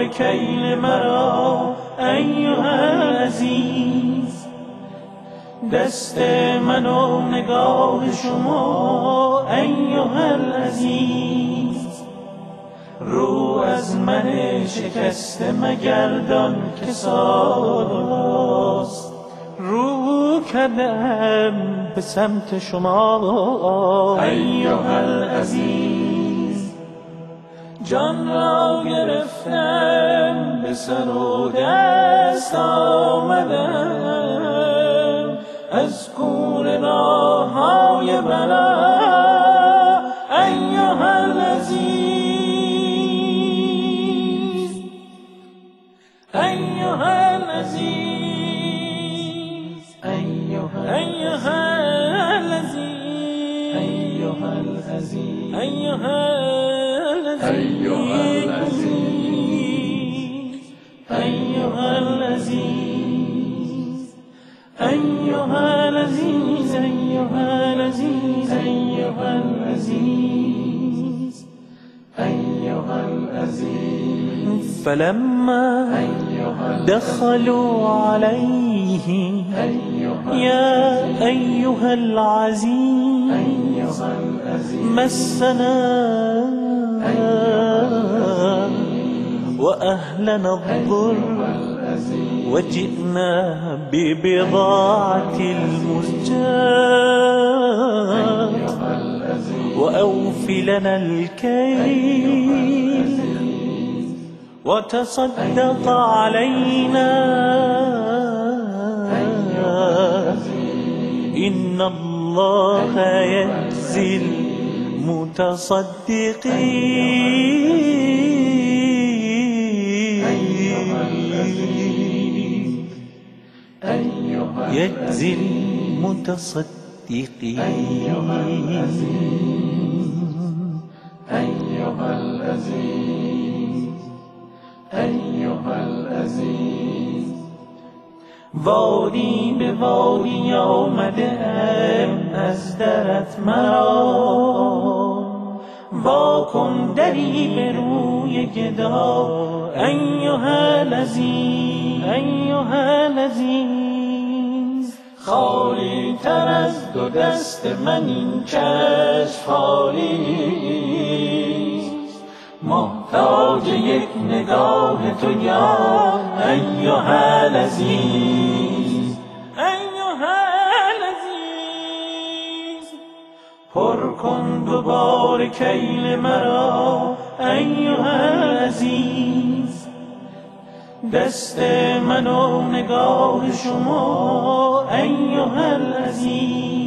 دوباره کیل مرا ایها العزیز، دست من و نگاه شما ایها العزیز. رو از من شکسته مگردان که سالهاست رو کردم به سمت شما ایها العزیز. جان را گرفتم به سر و دست آمدم از کور راههای بلا ایها العزیز، ایها العزیز، ایها العزیز، ایها العزیز، ایها العزیز، ایها العزیز، ایها العزیز، ایها العزیز، ایها العزیز، ایها العزیز. فلما دخلوا عليه يا أيها العزيز مسنا وأهلنا الضر وجئنا ببضاعة المزجاة وأوف لنا الكيل وتصدق علينا إن الله يجزي المتصدقين، يجزي المتصدقين. أيها العزيز، أيها العزيز. وادی به وادی آمدم از درت مرا، واکن دری به روی گدا ایها العزیز، ایها العزیز. خالی تر از دو دست من این چشم خالیست، محتاج یک نگاه تو یا ایها العزیز، ایها العزیز. پر کن دوباره کیل مرا ایها العزیز، دست من و نگاه شما ایها العزیز.